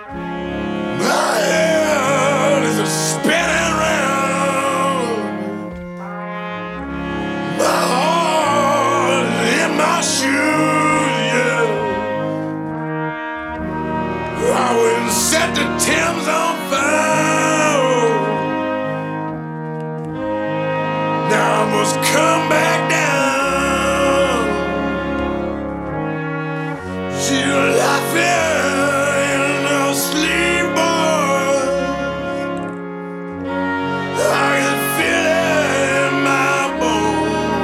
My head is a spinning round. My heart is in my shoes, yeah. I wouldn't set the Thames on fire. Now I must come back down. She's laughing in her sleep, boy. I can feel it in my bones.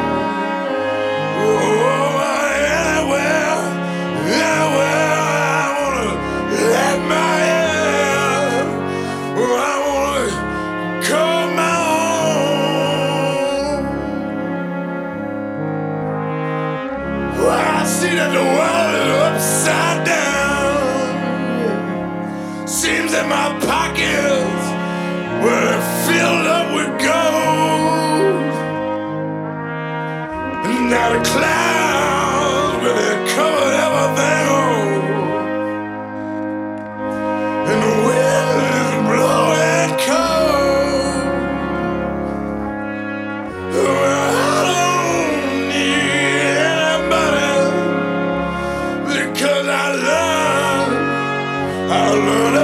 Oh, anywhere, anywhere I wanna let my head. Oh, I wanna call my own. Well, I see that the world is upside down. Seems that my pockets were filled up with gold. And now the clouds really covered everything over. And the wind is blowing cold. Well, I don't need anybody because I learned